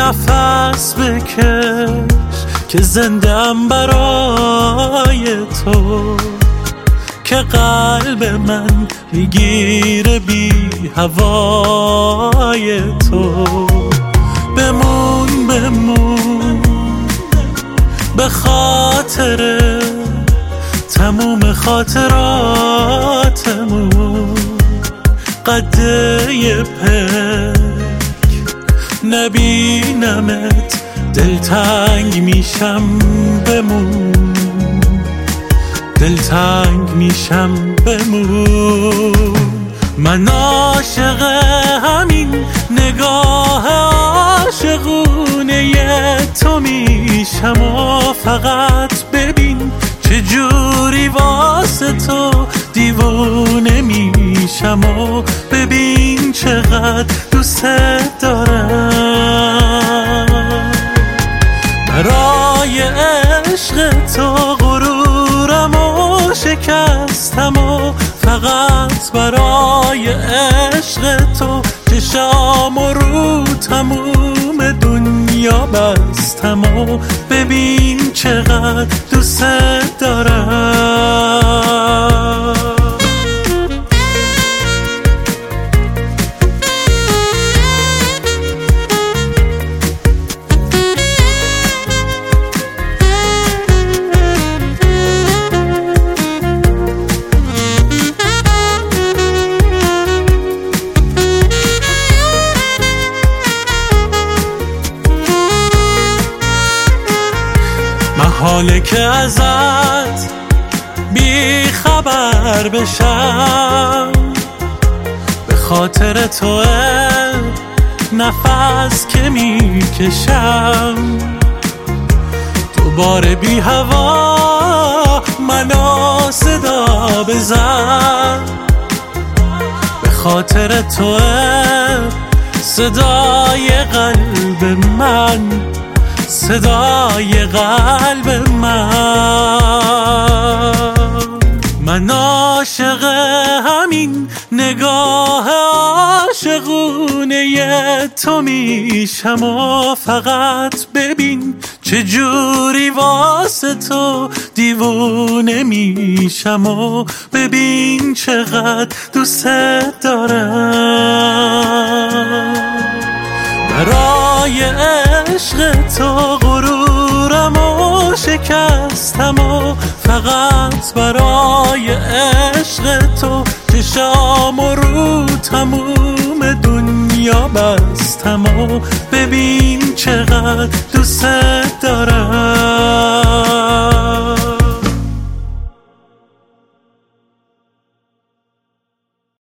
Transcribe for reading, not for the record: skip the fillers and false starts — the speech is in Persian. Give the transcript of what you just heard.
نفس بکش که زنده‌ام برای تو، که قلب من میگیره بی هوای تو. بمون بمون به خاطر تموم خاطراتمون، قده پک نبینمت دلتنگ میشم. بمون دلتنگ میشم. بمون من عاشق همین نگاه عاشقونه تو میشم و فقط ببین چجوری واسه تو دیوونه میشم و ببین چقدر دوست دارم. برای عشق تو غرورم و شکستم و فقط برای عشق تو چشام رو تموم دنیا بستم و ببین چقدر دوست دارم. حاله که ازت بی خبر بشم، به خاطر تو نفس که میکشم. دوباره بی هوا منو صدا بزن، به خاطر تو صدای قلب من، صدای قلب من عاشق همین نگاه عاشقونه تو میشم و فقط ببین چجوری واسه تو دیوونه میشم و ببین چقدر دوست دارم. برای عشق تو غرورم و شکستم و فقط برای عشق تو چشام رو تموم دنیا بستم و ببین چقدر دوست دارم.